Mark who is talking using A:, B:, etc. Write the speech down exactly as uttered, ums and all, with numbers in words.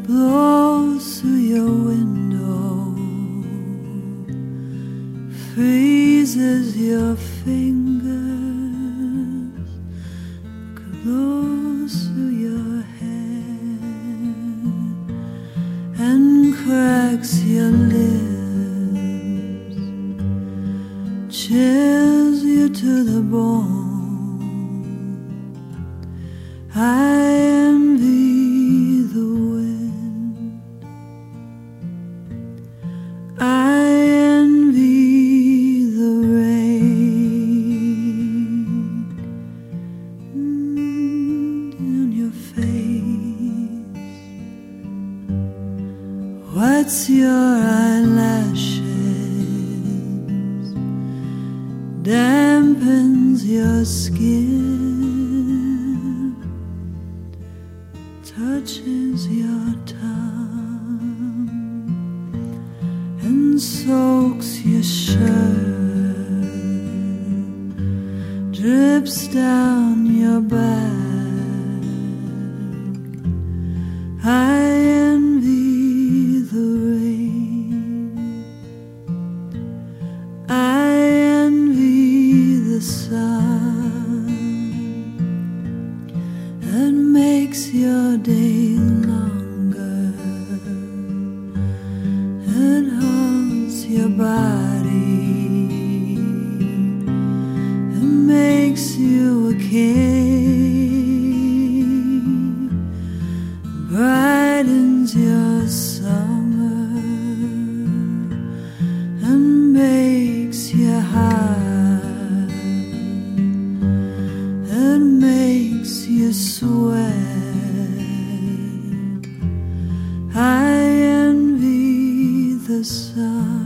A: blows through your window, freezes your fingers, blows through your hair and cracks your lips, chills you to the bone. I envy the wind, I envy the rain on your face. What's your eyelashes, dampens your skin, touches your tongue and soaks your shirt, drips down your back. I envy the rain, I envy the sun that makes your day longer, that haunts your body, that makes you a king, brightens your summer and makes you high, that makes you sweat. I envy the sun.